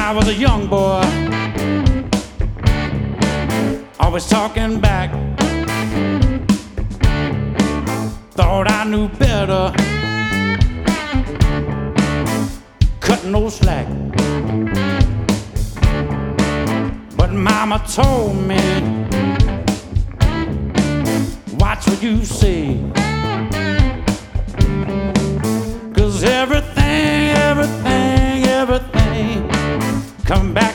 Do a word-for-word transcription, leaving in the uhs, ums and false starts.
I was a young boy, always talking back. Thought I knew better, cutting no slack. But mama told me, watch what you say, 'cause everything, everything, everything come back